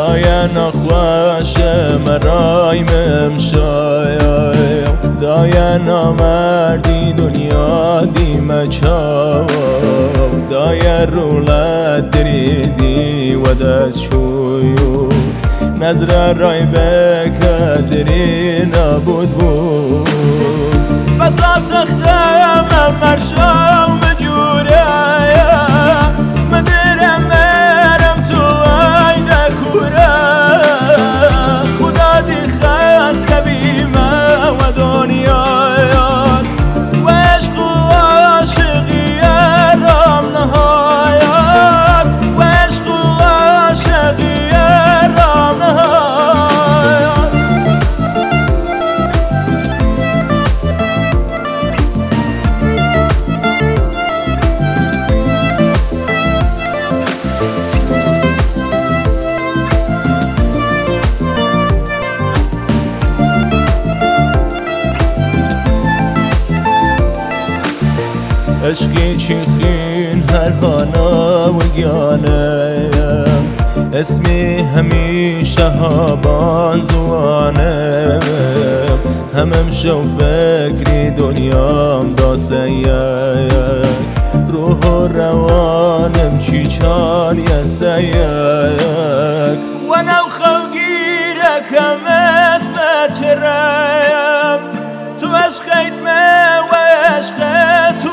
دای نخواش مرایم امشای دای نامردی دنیا دیمه چاو دای رولت دریدی و دست شویو نظر رای بکدری نبود بود بسات خم مرشاو مجوره مدرم مرم تو عیده کوره خدا دی خست بیمه و دنیایات و عشق و عاشقی رام نهایات و عشق و عاشقی رام نهایات عشقی چیخین هر خانه و گیانه اسمی همیشه هابان زوانه همم شو فکری دنیام داسه یک روح و روانم چی چان یسه یک و نو خوگیره کم اسم چرایم تو عشقیت me و عشق تو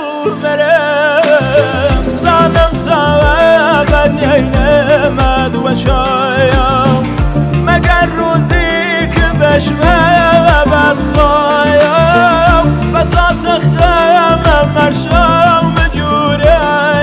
مرم ظالم تا نینمد و شایم مگر روزی که بشمه و بدخوایم بسات خم مرشام مجوره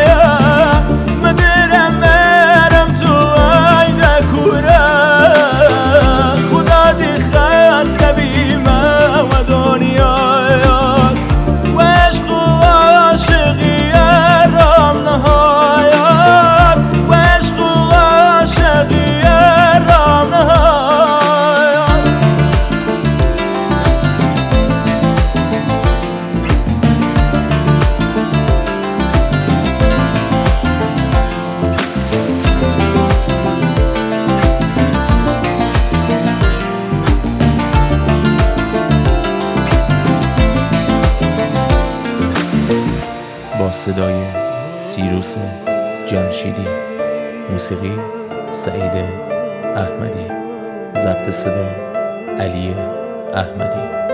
مدرم مرم تو عیده کوره خدا دی خست بیمه و دنیایات و عشق و عاشقی رام نهایات و عشق و عاشقی رام نهایات با صدای سیروس جمشیدی، موسیقی سعید احمدی، ضبط صدا علی احمدی.